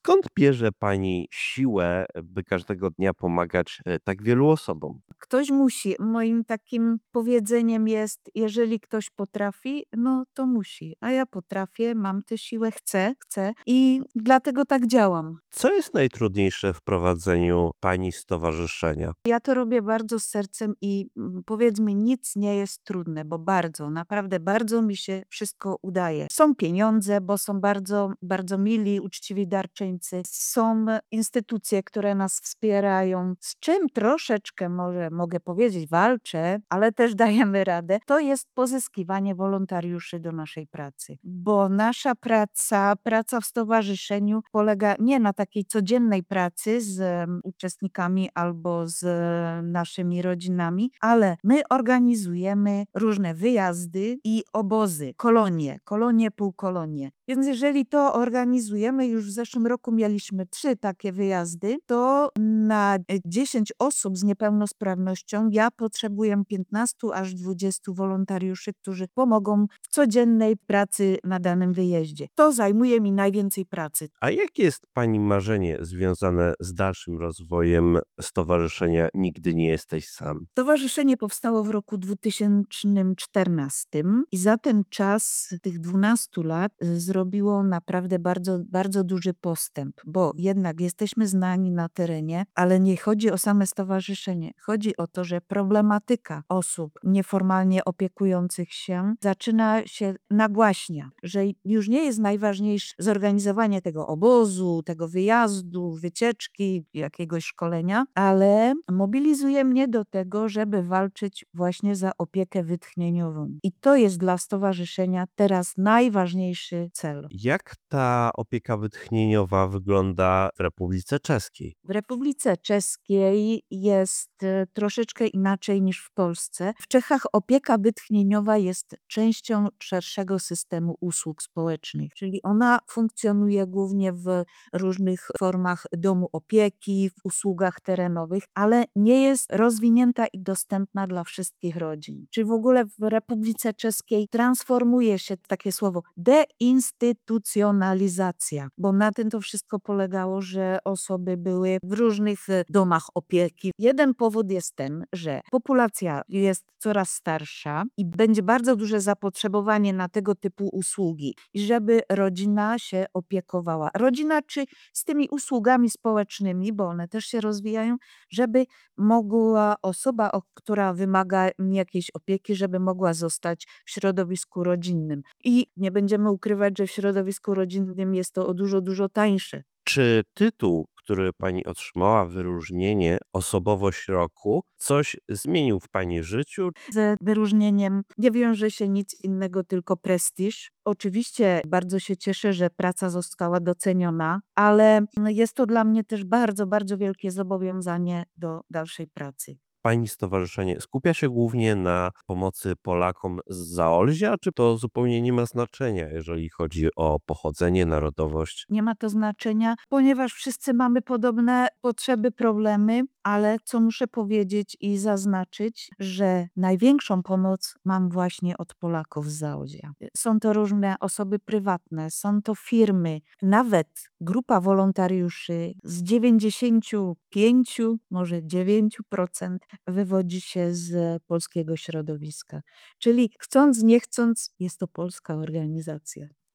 Skąd bierze pani siłę, by każdego dnia pomagać, tak wielu osobom? Ktoś musi. Moim takim powiedzeniem jest: jeżeli ktoś potrafi, no to musi. A ja potrafię, mam tę siłę, chcę i dlatego tak działam. Co jest najtrudniejsze w prowadzeniu pani stowarzyszenia? Ja to robię bardzo z sercem i powiedz mi, nic nie jest trudne, bo bardzo, naprawdę bardzo mi się wszystko udaje. Są pieniądze, bo są bardzo, bardzo mili, uczciwi darczyńcy. Są instytucje, które nas wspierają, z czym troszeczkę może mogę powiedzieć, walczę, ale też dajemy radę. To jest pozyskiwanie wolontariuszy do naszej pracy, bo nasza praca w stowarzyszeniu polega nie na takiej codziennej pracy z uczestnikami albo z naszymi rodzinami, ale my organizujemy różne wyjazdy i obozy, kolonie, półkolonie. Więc jeżeli to organizujemy, już w zeszłym roku mieliśmy 3 takie wyjazdy, to na 10 osób z niepełnosprawnością ja potrzebuję 15 aż 20 wolontariuszy, którzy pomogą w codziennej pracy na danym wyjeździe. To zajmuje mi najwięcej pracy. A jakie jest pani marzenie związane z dalszym rozwojem stowarzyszenia „Nigdy nie jesteś sam”? Stowarzyszenie powstało w roku 2014 i za ten czas, tych 12 lat, zrobiło naprawdę bardzo, bardzo duży postęp, bo jednak jesteśmy znani na terenie, ale nie chodzi o same stowarzyszenie. Chodzi o to, że problematyka osób nieformalnie opiekujących się zaczyna się nagłaśnia, że już nie jest najważniejsze zorganizowanie tego obozu, tego wyjazdu, wycieczki, jakiegoś szkolenia, ale mobilizuje mnie do tego, żeby walczyć właśnie za opiekę wytchnieniową. I to jest dla stowarzyszenia teraz najważniejszy cel. Jak ta opieka wytchnieniowa wygląda w Republice Czeskiej? W Republice Czeskiej jest troszeczkę inaczej niż w Polsce. W Czechach opieka wytchnieniowa jest częścią szerszego systemu usług społecznych, czyli ona funkcjonuje głównie w różnych formach domu opieki, w usługach terenowych, ale nie jest rozwinięta i dostępna dla wszystkich rodzin. Czyli w ogóle w Republice Czeskiej transformuje się takie słowo deinstytucjonalizacja, bo na tym to wszystko polegało, że osoby były w różnych domach opieki. Jeden powód jest ten, że populacja jest coraz starsza i będzie bardzo duże zapotrzebowanie na tego typu usługi i żeby rodzina się opiekowała. Rodzina czy z tymi usługami społecznymi, bo one też się rozwijają, żeby mogła osoba, która wymaga jakiejś opieki, żeby mogła zostać w środowisku rodzinnym. I nie będziemy ukrywać, że w środowisku rodzinnym jest to o dużo, dużo tańsze. Czy tytuł, który pani otrzymała, wyróżnienie „Osobowość roku”, coś zmienił w pani życiu? Ze wyróżnieniem nie wiąże się nic innego, tylko prestiż. Oczywiście bardzo się cieszę, że praca została doceniona, ale jest to dla mnie też bardzo, bardzo wielkie zobowiązanie do dalszej pracy. Pani stowarzyszenie skupia się głównie na pomocy Polakom z Zaolzia, czy to zupełnie nie ma znaczenia, jeżeli chodzi o pochodzenie, narodowość? Nie ma to znaczenia, ponieważ wszyscy mamy podobne potrzeby, problemy, ale co muszę powiedzieć i zaznaczyć, że największą pomoc mam właśnie od Polaków z Zaolzia. Są to różne osoby prywatne, są to firmy, nawet grupa wolontariuszy z 95, może 9% wywodzi się z polskiego środowiska. Czyli chcąc, nie chcąc, jest to polska organizacja.